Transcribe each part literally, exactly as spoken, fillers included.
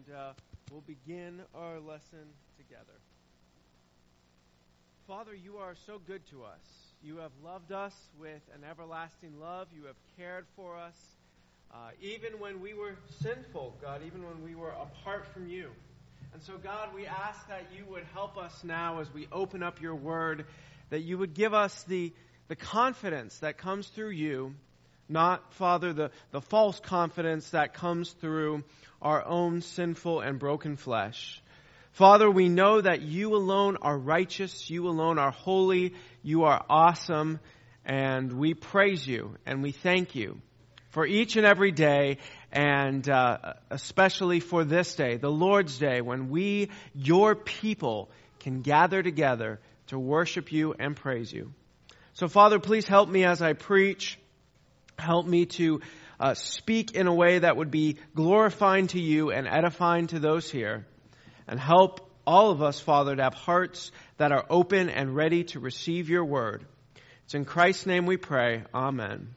and uh, we'll begin our lesson together. Father, you are so good to us. You have loved us with an everlasting love. You have cared for us, uh, even when we were sinful, God, even when we were apart from you. And so, God, we ask that you would help us now as we open up your word, that you would give us the, the confidence that comes through you, not, Father, the, the false confidence that comes through our own sinful and broken flesh. Father, we know that you alone are righteous, you alone are holy, you are awesome, and we praise you and we thank you for each and every day, and uh, especially for this day, the Lord's Day, when we, your people, can gather together to worship you and praise you. So, Father, please help me as I preach. Help me to uh, speak in a way that would be glorifying to you and edifying to those here. And help all of us, Father, to have hearts that are open and ready to receive your word. It's in Christ's name we pray. Amen.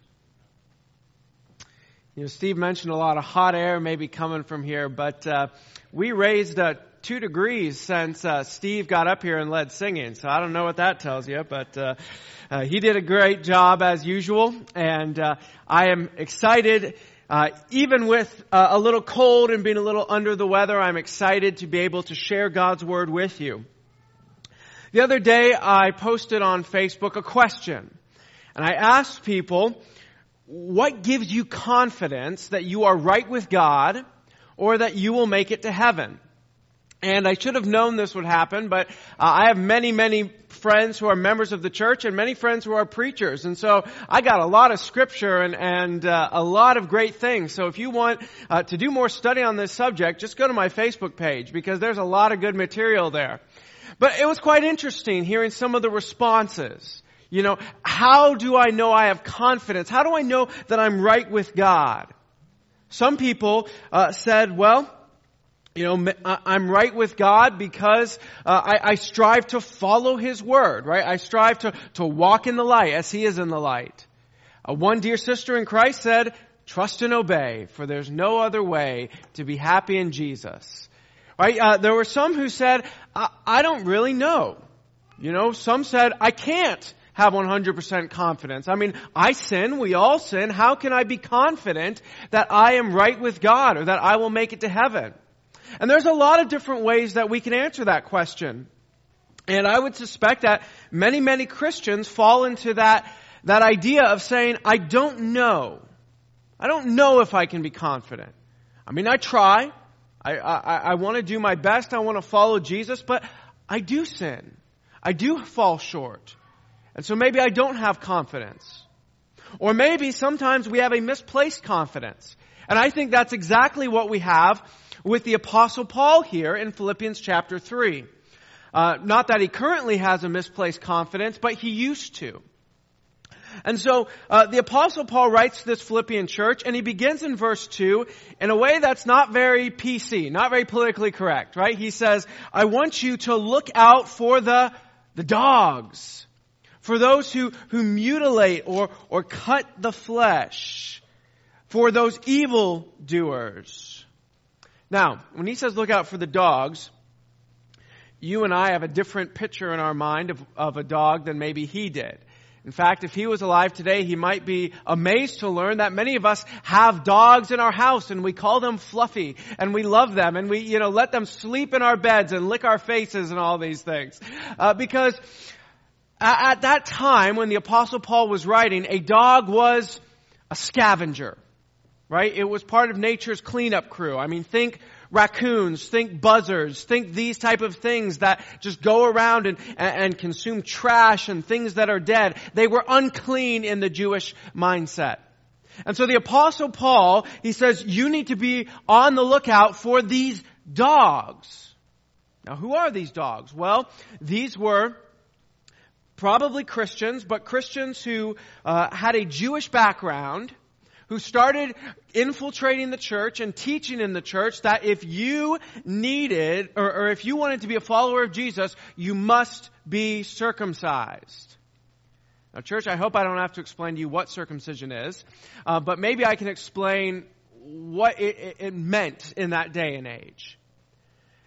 You know, Steve mentioned a lot of hot air maybe coming from here, but uh, we raised uh, two degrees since uh, Steve got up here and led singing. So I don't know what that tells you, but uh, uh, he did a great job as usual. And uh, I am excited. Uh, even with uh, a little cold and being a little under the weather, I'm excited to be able to share God's word with you. The other day, I posted on Facebook a question, and I asked people, what gives you confidence that you are right with God or that you will make it to heaven? And I should have known this would happen, but uh, I have many, many friends who are members of the church and many friends who are preachers. And so I got a lot of scripture and, and uh, a lot of great things. So if you want uh, to do more study on this subject, just go to my Facebook page because there's a lot of good material there. But it was quite interesting hearing some of the responses. You know, how do I know I have confidence? How do I know that I'm right with God? Some people uh, said, well, You know, I'm right with God because uh, I, I strive to follow His Word, right? I strive to, to walk in the light as He is in the light. Uh, one dear sister in Christ said, trust and obey, for there's no other way to be happy in Jesus. Right? Uh, there were some who said, I, I don't really know. You know, some said, I can't have one hundred percent confidence. I mean, I sin, we all sin. How can I be confident that I am right with God or that I will make it to heaven? And there's a lot of different ways that we can answer that question. And I would suspect that many, many Christians fall into that, that idea of saying, I don't know. I don't know if I can be confident. I mean, I try. I, I, I want to do my best. I want to follow Jesus, but I do sin. I do fall short. And so maybe I don't have confidence. Or maybe sometimes we have a misplaced confidence. And I think that's exactly what we have with the Apostle Paul here in Philippians chapter three. Uh, not that he currently has a misplaced confidence, but he used to. And so uh, the Apostle Paul writes to this Philippian church, and he begins in verse two in a way that's not very P C, not very politically correct, right? He says, I want you to look out for the, the dogs, for those who, who mutilate or, or cut the flesh, for those evil doers. Now, when he says look out for the dogs, you and I have a different picture in our mind of, of a dog than maybe he did. In fact, if he was alive today, he might be amazed to learn that many of us have dogs in our house and we call them Fluffy and we love them and we, you know, let them sleep in our beds and lick our faces and all these things. Uh, because at, at that time when the Apostle Paul was writing, a dog was a scavenger. Right? It was part of nature's cleanup crew. I mean, think raccoons, think buzzards, think these type of things that just go around and, and consume trash and things that are dead. They were unclean in the Jewish mindset. And so the Apostle Paul, he says, you need to be on the lookout for these dogs. Now, who are these dogs? Well, these were probably Christians, but Christians who uh, had a Jewish background, who started infiltrating the church and teaching in the church that if you needed, or, or if you wanted to be a follower of Jesus, you must be circumcised. Now, church, I hope I don't have to explain to you what circumcision is, uh, but maybe I can explain what it, it meant in that day and age.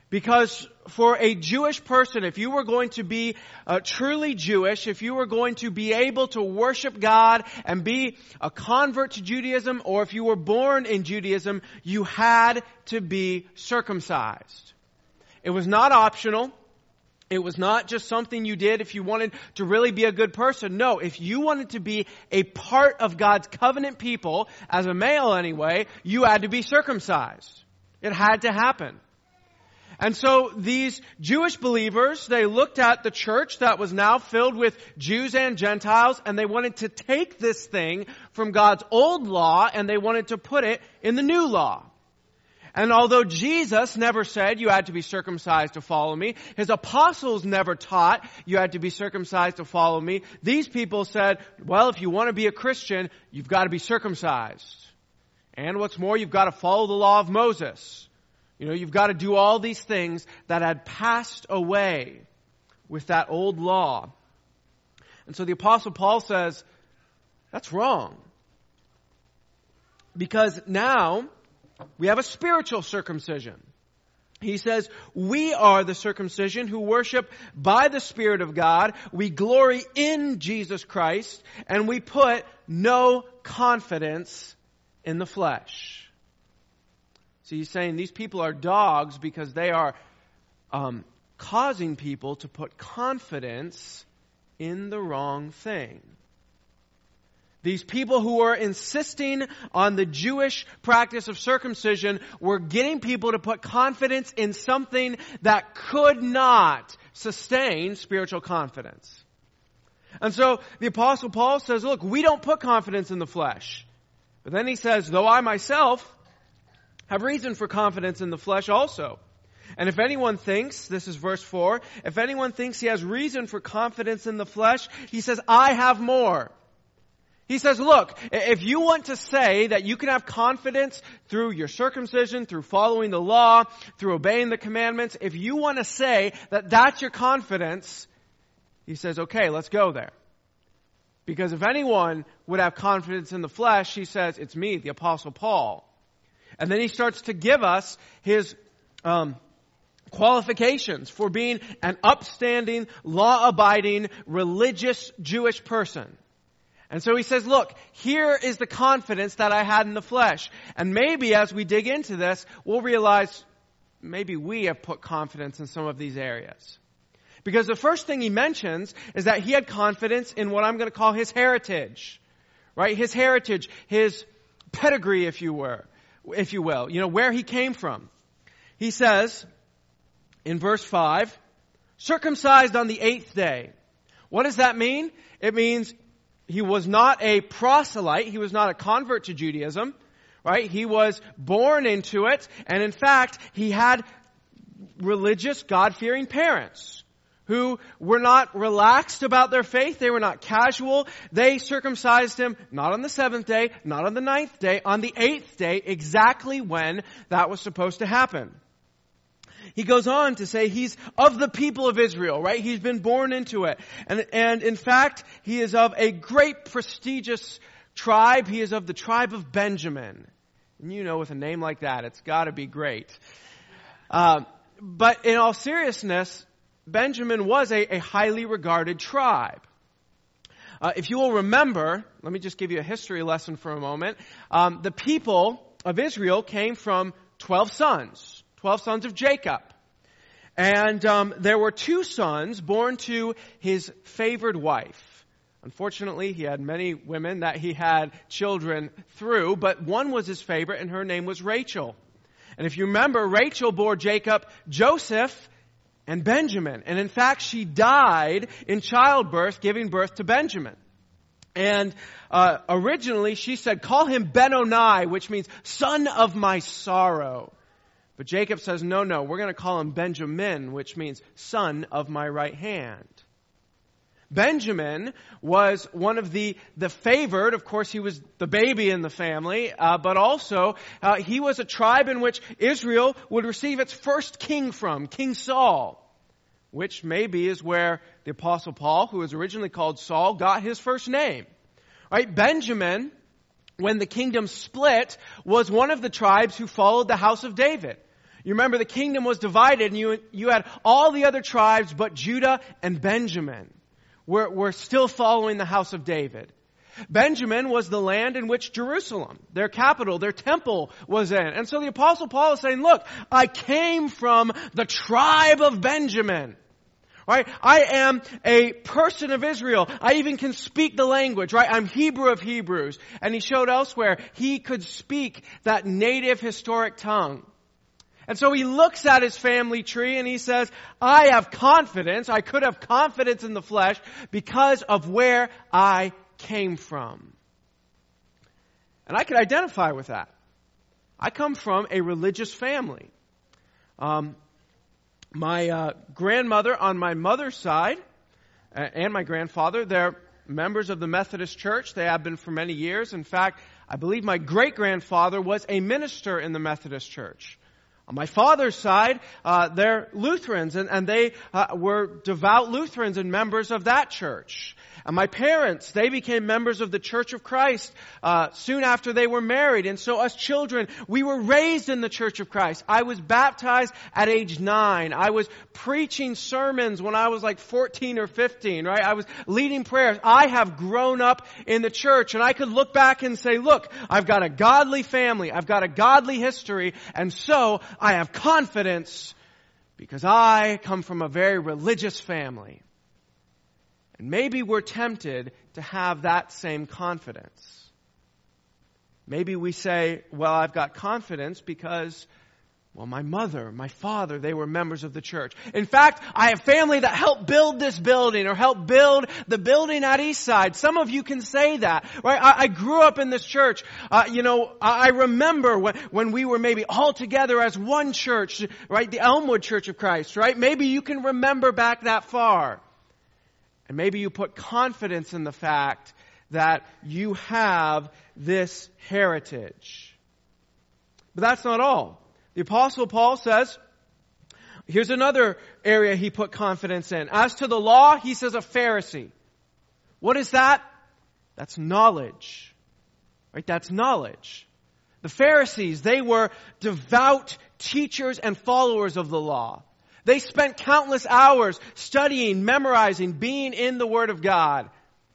Because for a Jewish person, if you were going to be uh, truly Jewish, if you were going to be able to worship God and be a convert to Judaism, or if you were born in Judaism, you had to be circumcised. It was not optional. It was not just something you did if you wanted to really be a good person. No, if you wanted to be a part of God's covenant people, as a male anyway, you had to be circumcised. It had to happen. And so these Jewish believers, they looked at the church that was now filled with Jews and Gentiles, and they wanted to take this thing from God's old law and they wanted to put it in the new law. And although Jesus never said you had to be circumcised to follow me, his apostles never taught you had to be circumcised to follow me, these people said, well, if you want to be a Christian, you've got to be circumcised. And what's more, you've got to follow the law of Moses. You know, you've got to do all these things that had passed away with that old law. And so the Apostle Paul says, that's wrong. Because now we have a spiritual circumcision. He says, we are the circumcision who worship by the Spirit of God. We glory in Jesus Christ, and we put no confidence in the flesh. So he's saying these people are dogs because they are um, causing people to put confidence in the wrong thing. These people who are insisting on the Jewish practice of circumcision were getting people to put confidence in something that could not sustain spiritual confidence. And so the Apostle Paul says, look, we don't put confidence in the flesh. But then he says, though I myself have reason for confidence in the flesh also. And if anyone thinks, this is verse four, if anyone thinks he has reason for confidence in the flesh, he says, I have more. He says, look, if you want to say that you can have confidence through your circumcision, through following the law, through obeying the commandments, if you want to say that that's your confidence, he says, okay, let's go there. Because if anyone would have confidence in the flesh, he says, it's me, the Apostle Paul. And then he starts to give us his um, qualifications for being an upstanding, law-abiding, religious Jewish person. And so he says, look, here is the confidence that I had in the flesh. And maybe as we dig into this, we'll realize maybe we have put confidence in some of these areas. Because the first thing he mentions is that he had confidence in what I'm going to call his heritage. Right? His heritage, his pedigree, if you were. If you will, you know, where he came from. He says in verse five, circumcised on the eighth day. What does that mean? It means he was not a proselyte. He was not a convert to Judaism, right? He was born into it. And in fact, he had religious, God-fearing parents who were not relaxed about their faith. They were not casual. They circumcised him not on the seventh day, not on the ninth day, on the eighth day, exactly when that was supposed to happen. He goes on to say he's of the people of Israel, right? He's been born into it. And, and in fact, he is of a great prestigious tribe. He is of the tribe of Benjamin. And you know, with a name like that, it's got to be great. Uh, but in all seriousness, Benjamin was a, a highly regarded tribe. Uh, if you will remember, let me just give you a history lesson for a moment. Um, the people of Israel came from twelve sons, twelve sons of Jacob. And um, there were two sons born to his favored wife. Unfortunately, he had many women that he had children through, but one was his favorite, and her name was Rachel. And if you remember, Rachel bore Jacob Joseph and Benjamin. And in fact, she died in childbirth, giving birth to Benjamin. And uh, originally she said, call him Ben-Oni, which means son of my sorrow. But Jacob says, no, no, we're going to call him Benjamin, which means son of my right hand. Benjamin was one of the, the favored. Of course, he was the baby in the family, uh, but also uh, he was a tribe in which Israel would receive its first king from, King Saul, which maybe is where the Apostle Paul, who was originally called Saul, got his first name. Right? Benjamin, when the kingdom split, was one of the tribes who followed the house of David. You remember the kingdom was divided and you, you had all the other tribes but Judah and Benjamin were, were still following the house of David. Benjamin was the land in which Jerusalem, their capital, their temple was in. And so the Apostle Paul is saying, look, I came from the tribe of Benjamin. Right? I am a person of Israel. I even can speak the language, right? I'm Hebrew of Hebrews. And he showed elsewhere he could speak that native historic tongue. And so he looks at his family tree and he says, I have confidence. I could have confidence in the flesh because of where I came from. And I could identify with that. I come from a religious family. Um, my uh, grandmother on my mother's side uh, and my grandfather, they're members of the Methodist Church. They have been for many years. In fact, I believe my great-grandfather was a minister in the Methodist Church. On my father's side, uh, they're Lutherans, and, and they uh, were devout Lutherans and members of that church. And my parents, they became members of the Church of Christ uh, soon after they were married. And so us children, we were raised in the Church of Christ. I was baptized at age nine. I was preaching sermons when I was like fourteen or fifteen, right? I was leading prayers. I have grown up in the church, and I could look back and say, look, I've got a godly family. I've got a godly history. And so I have confidence because I come from a very religious family. And maybe we're tempted to have that same confidence. Maybe we say, well, I've got confidence because, well, my mother, my father, they were members of the church. In fact, I have family that helped build this building or helped build the building at Eastside. Some of you can say that, right? I, I grew up in this church. Uh, you know, I, I remember when, when we were maybe all together as one church, right? The Elmwood Church of Christ, right? Maybe you can remember back that far. And maybe you put confidence in the fact that you have this heritage. But that's not all. The Apostle Paul says, here's another area he put confidence in. As to the law, he says a Pharisee. What is that? That's knowledge. Right? That's knowledge. The Pharisees, they were devout teachers and followers of the law. They spent countless hours studying, memorizing, being in the Word of God.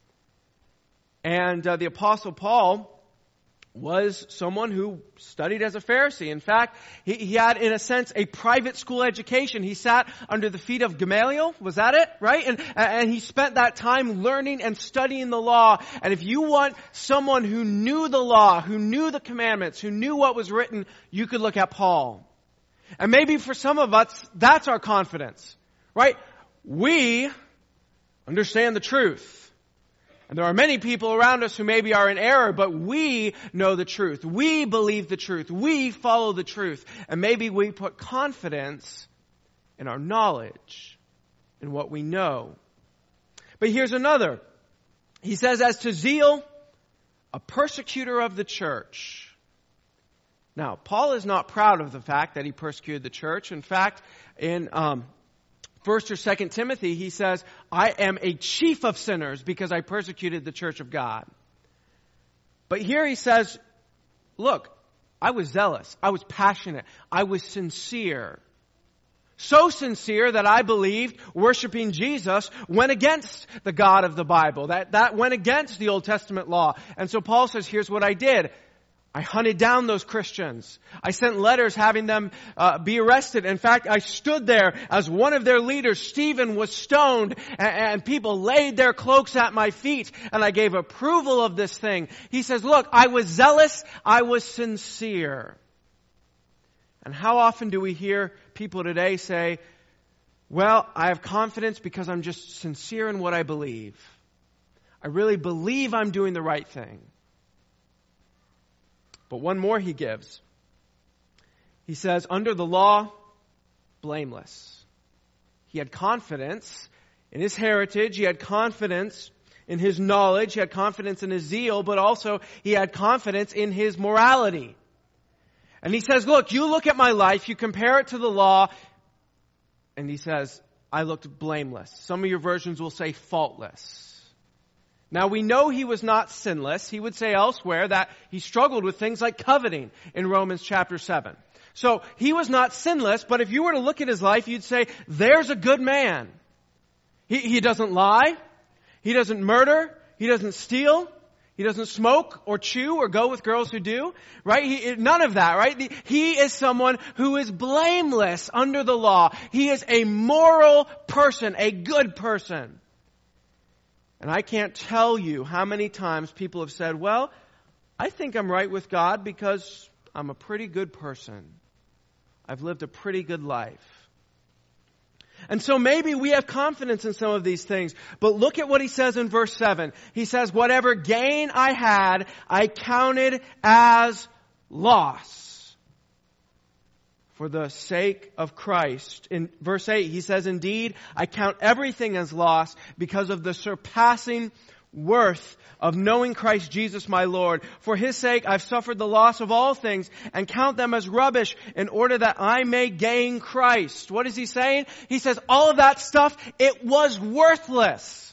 And uh, the Apostle Paul was someone who studied as a Pharisee. In fact, he, he had, in a sense, a private school education. He sat under the feet of Gamaliel. Was that it? Right? And, and he spent that time learning and studying the law. And if you want someone who knew the law, who knew the commandments, who knew what was written, you could look at Paul. And maybe for some of us, that's our confidence, right? We understand the truth. And there are many people around us who maybe are in error, but we know the truth. We believe the truth. We follow the truth. And maybe we put confidence in our knowledge, in what we know. But here's another. He says, as to zeal, a persecutor of the church. Now, Paul is not proud of the fact that he persecuted the church. In fact, in um, First or Second Timothy, he says, I am a chief of sinners because I persecuted the church of God. But here he says, look, I was zealous. I was passionate. I was sincere. So sincere that I believed worshiping Jesus went against the God of the Bible. That, that went against the Old Testament law. And so Paul says, here's what I did. I hunted down those Christians. I sent letters having them uh, be arrested. In fact, I stood there as one of their leaders. Stephen was stoned and, and people laid their cloaks at my feet. And I gave approval of this thing. He says, look, I was zealous. I was sincere. And how often do we hear people today say, well, I have confidence because I'm just sincere in what I believe. I really believe I'm doing the right thing. But one more he gives. He says, under the law, blameless. He had confidence in his heritage. He had confidence in his knowledge. He had confidence in his zeal, but also he had confidence in his morality. And he says, look, you look at my life, you compare it to the law, and he says, I looked blameless. Some of your versions will say faultless. Now, we know he was not sinless. He would say elsewhere that he struggled with things like coveting in Romans chapter seven. So he was not sinless, but if you were to look at his life, you'd say, there's a good man. He, he doesn't lie. He doesn't murder. He doesn't steal. He doesn't smoke or chew or go with girls who do, right? He, none of that, right? He is someone who is blameless under the law. He is a moral person, a good person. And I can't tell you how many times people have said, well, I think I'm right with God because I'm a pretty good person. I've lived a pretty good life. And so maybe we have confidence in some of these things. But look at what he says in verse seven. He says, whatever gain I had, I counted as loss for the sake of Christ. In verse eight, he says, indeed, I count everything as loss because of the surpassing worth of knowing Christ Jesus my Lord. For his sake I've suffered the loss of all things and count them as rubbish in order that I may gain Christ. What is he saying? He says all of that stuff, it was worthless.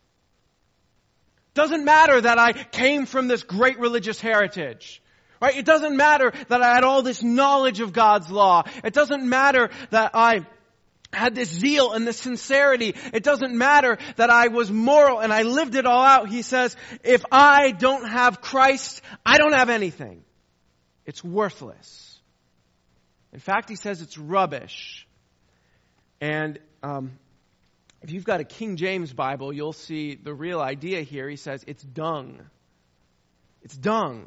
Doesn't matter that I came from this great religious heritage. Right? It doesn't matter that I had all this knowledge of God's law. It doesn't matter that I had this zeal and this sincerity. It doesn't matter that I was moral and I lived it all out. He says, if I don't have Christ, I don't have anything. It's worthless. In fact, he says it's rubbish. And um, if you've got a King James Bible, you'll see the real idea here. He says it's dung. It's dung.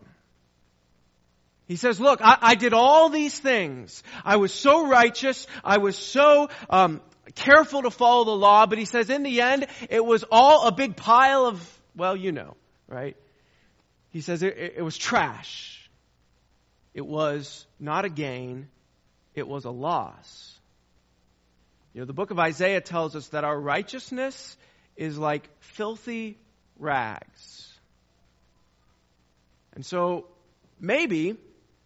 He says, look, I, I did all these things. I was so righteous. I was so um, careful to follow the law. But he says, in the end, it was all a big pile of, well, you know, right? He says it, it was trash. It was not a gain. It was a loss. You know, the book of Isaiah tells us that our righteousness is like filthy rags. And so maybe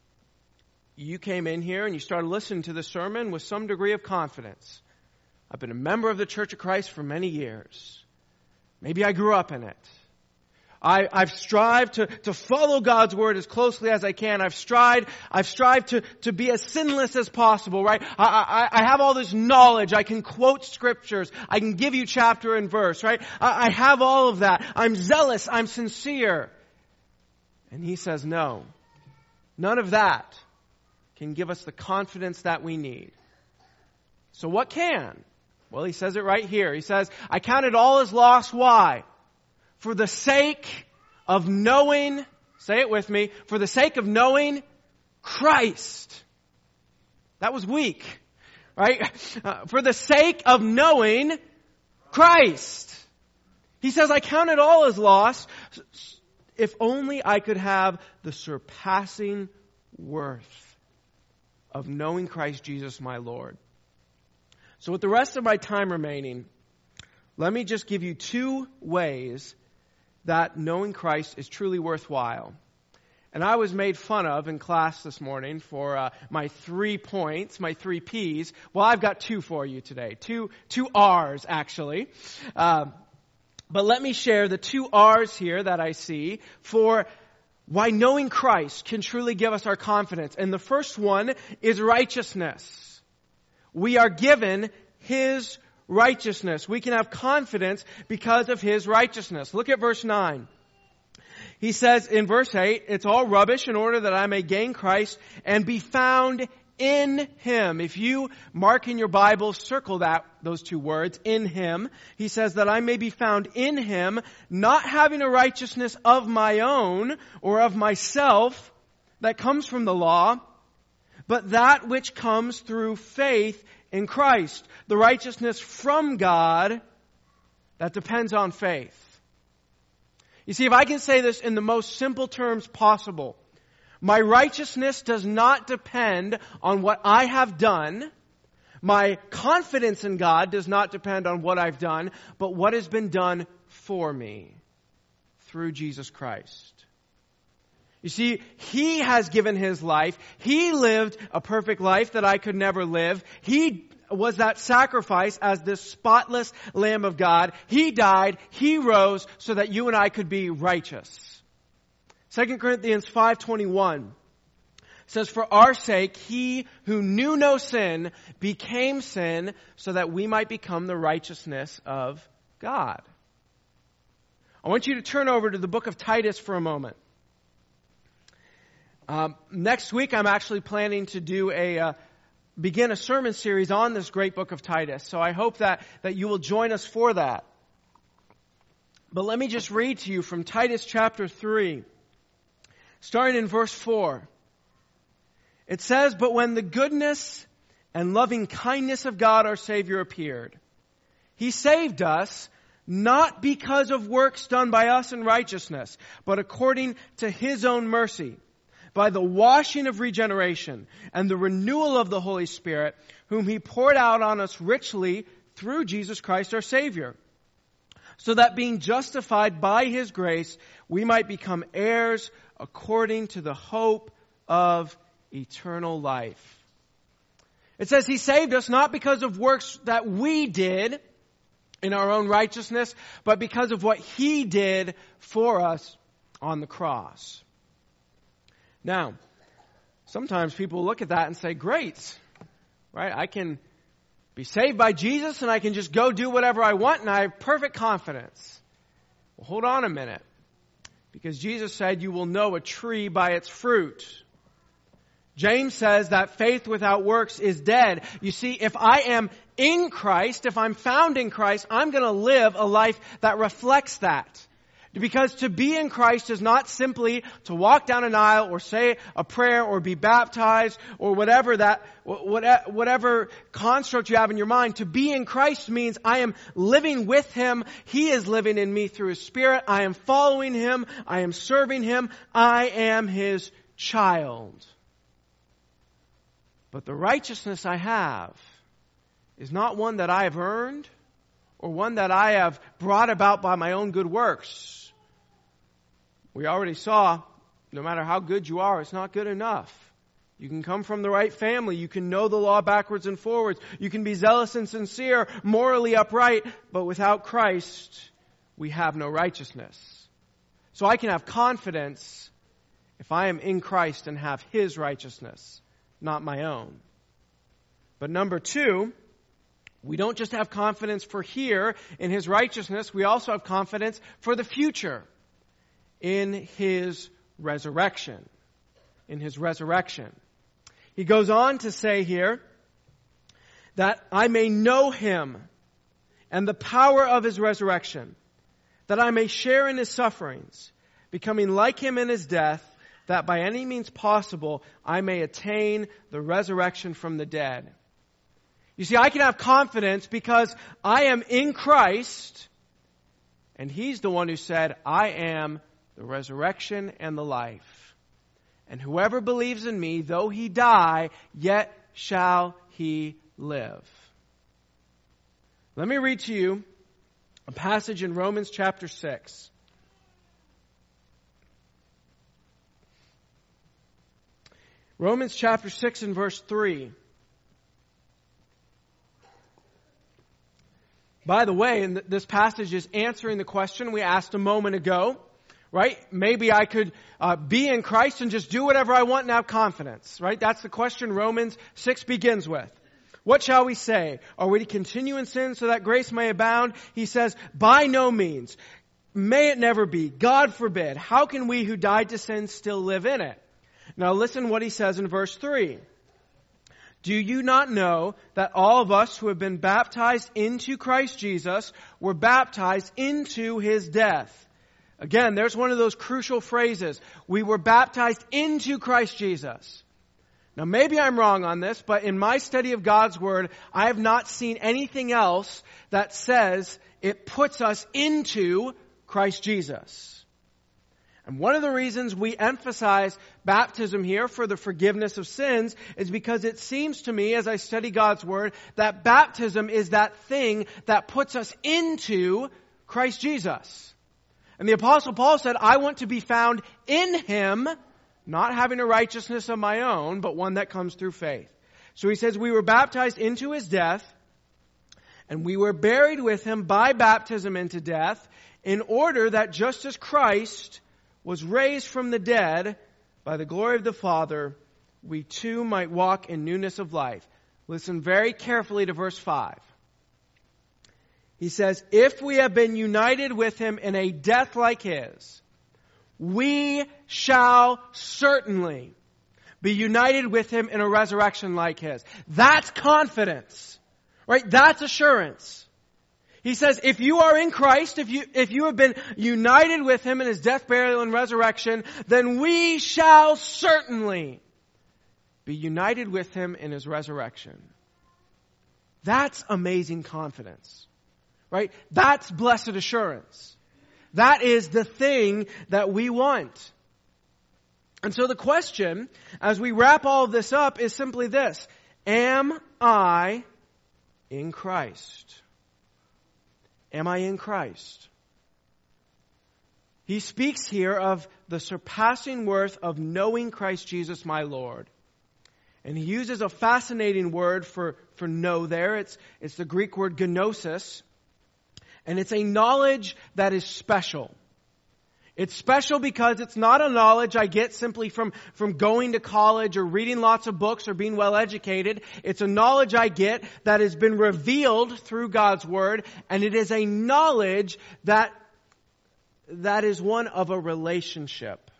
you came in here and you started listening to the sermon with some degree of confidence. I've been a member of the Church of Christ for many years. Maybe I grew up in it. I, I've strived to, to follow God's word as closely as I can. I've strived, I've strived to, to be as sinless as possible, right? I, I, I have all this knowledge. I can quote scriptures. I can give you chapter and verse, right? I, I have all of that. I'm zealous. I'm sincere. And he says, no, none of that can give us the confidence that we need. So what can? Well, he says it right here. He says, I count it all as loss. Why? For the sake of knowing, say it with me, for the sake of knowing Christ. That was weak, right? Uh, for the sake of knowing Christ. He says, I count it all as loss if only I could have the surpassing worth of knowing Christ Jesus my Lord. So with the rest of my time remaining, let me just give you two ways that knowing Christ is truly worthwhile. And I was made fun of in class this morning for uh, my three points, my three P's. Well, I've got two for you today. Two, two R's, actually. Uh, but let me share the two R's here that I see for why knowing Christ can truly give us our confidence. And the first one is righteousness. We are given His righteousness. We can have confidence because of His righteousness. Look at verse nine. He says in verse eight, it's all rubbish in order that I may gain Christ and be found in Him. If you mark in your Bible, circle that, those two words, in Him. He says that I may be found in Him, not having a righteousness of my own or of myself that comes from the law, but that which comes through faith in Christ. The righteousness from God that depends on faith. You see, if I can say this in the most simple terms possible, my righteousness does not depend on what I have done. My confidence in God does not depend on what I've done, but what has been done for me through Jesus Christ. You see, He has given His life. He lived a perfect life that I could never live. He was that sacrifice as this spotless Lamb of God. He died. He rose so that you and I could be righteous. Second Corinthians five twenty-one It says, for our sake, he who knew no sin became sin so that we might become the righteousness of God. I want you to turn over to the book of Titus for a moment. Um, next week, I'm actually planning to do a uh, begin a sermon series on this great book of Titus. So I hope that, that you will join us for that. But let me just read to you from Titus chapter three, starting in verse four. It says, but when the goodness and loving kindness of God our Savior appeared, He saved us, not because of works done by us in righteousness, but according to His own mercy, by the washing of regeneration and the renewal of the Holy Spirit, whom He poured out on us richly through Jesus Christ our Savior, so that being justified by His grace, we might become heirs according to the hope of eternal life. It says He saved us not because of works that we did in our own righteousness, but because of what He did for us on the cross. Now, sometimes people look at that and say, great, right? I can be saved by Jesus and I can just go do whatever I want and I have perfect confidence. Well, hold on a minute. Because Jesus said you will know a tree by its fruit. James says that faith without works is dead. You see, if I am in Christ, if I'm found in Christ, I'm going to live a life that reflects that. Because to be in Christ is not simply to walk down an aisle or say a prayer or be baptized or whatever that, whatever construct you have in your mind. To be in Christ means I am living with Him. He is living in me through His Spirit. I am following Him. I am serving Him. I am His child. But the righteousness I have is not one that I have earned or one that I have brought about by my own good works. We already saw, no matter how good you are, it's not good enough. You can come from the right family. You can know the law backwards and forwards. You can be zealous and sincere, morally upright, but without Christ, we have no righteousness. So I can have confidence if I am in Christ and have His righteousness, not my own. But number two, we don't just have confidence for here in His righteousness, we also have confidence for the future in His resurrection. In His resurrection. He goes on to say here that I may know Him and the power of His resurrection, that I may share in His sufferings, becoming like Him in His death, that by any means possible I may attain the resurrection from the dead. You see, I can have confidence because I am in Christ, and He's the one who said, I am the resurrection and the life. And whoever believes in me, though he die, yet shall he live. Let me read to you a passage in Romans chapter six. Romans chapter six and verse three. By the way, and this passage is answering the question we asked a moment ago, right? Maybe I could uh, be in Christ and just do whatever I want and have confidence, right? That's the question Romans six begins with. What shall we say? Are we to continue in sin so that grace may abound? He says, by no means. May it never be. God forbid. How can we who died to sin still live in it? Now listen what he says in verse three. Do you not know that all of us who have been baptized into Christ Jesus were baptized into His death? Again, there's one of those crucial phrases. We were baptized into Christ Jesus. Now maybe I'm wrong on this, but in my study of God's Word, I have not seen anything else that says it puts us into Christ Jesus. And one of the reasons we emphasize baptism here for the forgiveness of sins is because it seems to me, as I study God's Word, that baptism is that thing that puts us into Christ Jesus. And the Apostle Paul said, I want to be found in Him, not having a righteousness of my own, but one that comes through faith. So he says, we were baptized into His death, and we were buried with Him by baptism into death, in order that just as Christ was raised from the dead by the glory of the Father, we too might walk in newness of life. Listen very carefully to verse five. He says, if we have been united with him in a death like his, we shall certainly be united with him in a resurrection like his. That's confidence, right? That's assurance. He says, if you are in Christ, if you, if you have been united with him in his death, burial, and resurrection, then we shall certainly be united with him in his resurrection. That's amazing confidence, right? That's blessed assurance. That is the thing that we want. And so the question, as we wrap all of this up, is simply this. Am I in Christ? Am I in Christ? He speaks here of the surpassing worth of knowing Christ Jesus my Lord. And he uses a fascinating word for, for know there. It's, it's the Greek word gnosis. And it's a knowledge that is special. It's special because it's not a knowledge I get simply from, from going to college or reading lots of books or being well educated. It's a knowledge I get that has been revealed through God's Word, and it is a knowledge that, that is one of a relationship.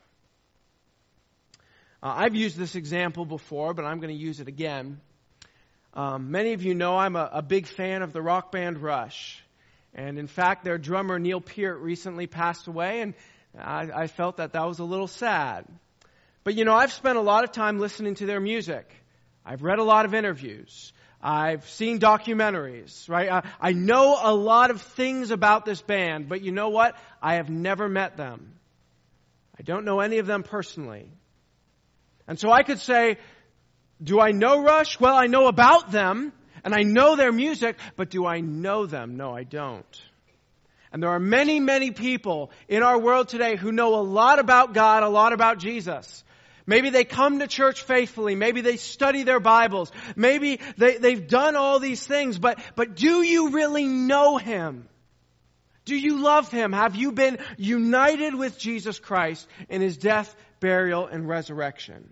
Uh, I've used this example before, but I'm going to use it again. Um, many of you know I'm a, a big fan of the rock band Rush. And in fact, their drummer Neil Peart recently passed away, and I, I felt that that was a little sad. But you know, I've spent a lot of time listening to their music. I've read a lot of interviews. I've seen documentaries, right? I, I know a lot of things about this band, but you know what? I have never met them. I don't know any of them personally. And so I could say, do I know Rush? Well, I know about them, and I know their music, but do I know them? No, I don't. And there are many, many people in our world today who know a lot about God, a lot about Jesus. Maybe they come to church faithfully. Maybe they study their Bibles. Maybe they, they've done all these things. But, but do you really know Him? Do you love Him? Have you been united with Jesus Christ in His death, burial, and resurrection?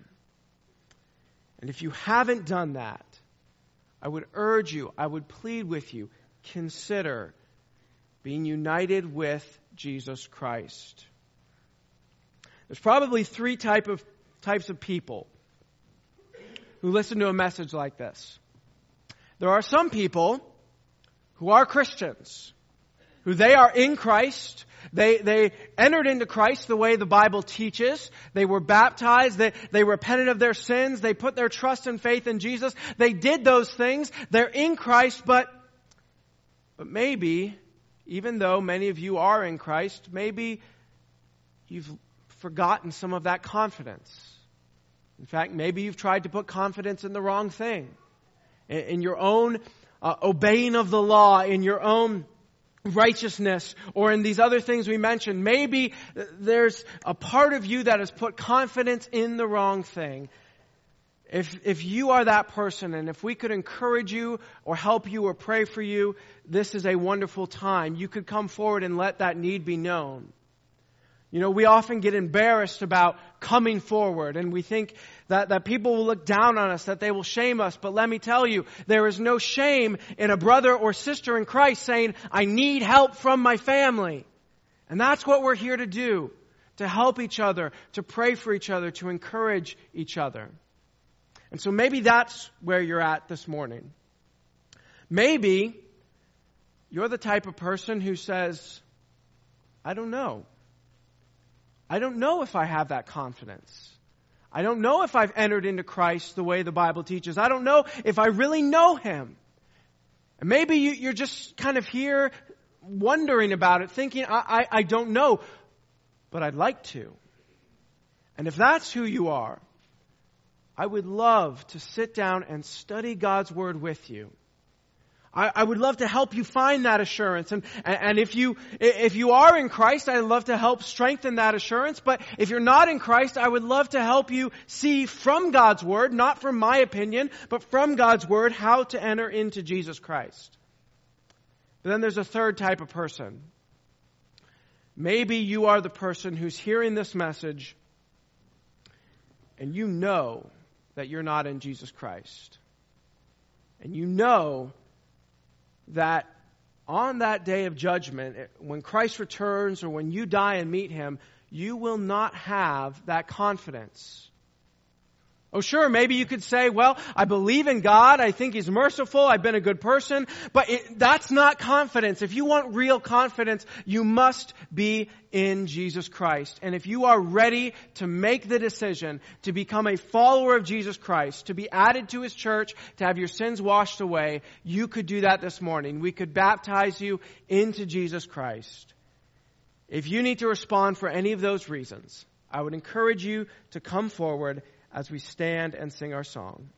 And if you haven't done that, I would urge you, I would plead with you, consider being united with Jesus Christ. There's probably three type of, types of people who listen to a message like this. There are some people who are Christians, who they are in Christ. They, they entered into Christ the way the Bible teaches. They were baptized. They, they repented of their sins. They put their trust and faith in Jesus. They did those things. They're in Christ, but, but maybe, even though many of you are in Christ, maybe you've forgotten some of that confidence. In fact, maybe you've tried to put confidence in the wrong thing. In, in your own uh, obeying of the law, in your own righteousness, or in these other things we mentioned. Maybe there's a part of you that has put confidence in the wrong thing. If if you are that person, and if we could encourage you or help you or pray for you, this is a wonderful time. You could come forward and let that need be known. You know, we often get embarrassed about coming forward, and we think that, that people will look down on us, that they will shame us. But let me tell you, there is no shame in a brother or sister in Christ saying, I need help from my family. And that's what we're here to do, to help each other, to pray for each other, to encourage each other. And so maybe that's where you're at this morning. Maybe you're the type of person who says, I don't know. I don't know if I have that confidence. I don't know if I've entered into Christ the way the Bible teaches. I don't know if I really know Him. And maybe you, you're just kind of here wondering about it, thinking, I, I, I don't know, but I'd like to. And if that's who you are, I would love to sit down and study God's Word with you. I, I would love to help you find that assurance. And, and if you, if you are in Christ, I'd love to help strengthen that assurance. But if you're not in Christ, I would love to help you see from God's Word, not from my opinion, but from God's Word, how to enter into Jesus Christ. But then there's a third type of person. Maybe you are the person who's hearing this message and you know that you're not in Jesus Christ. And you know that on that day of judgment, when Christ returns or when you die and meet Him, you will not have that confidence. Oh, sure, maybe you could say, well, I believe in God. I think He's merciful. I've been a good person. But it, that's not confidence. If you want real confidence, you must be in Jesus Christ. And if you are ready to make the decision to become a follower of Jesus Christ, to be added to His church, to have your sins washed away, you could do that this morning. We could baptize you into Jesus Christ. If you need to respond for any of those reasons, I would encourage you to come forward as we stand and sing our song.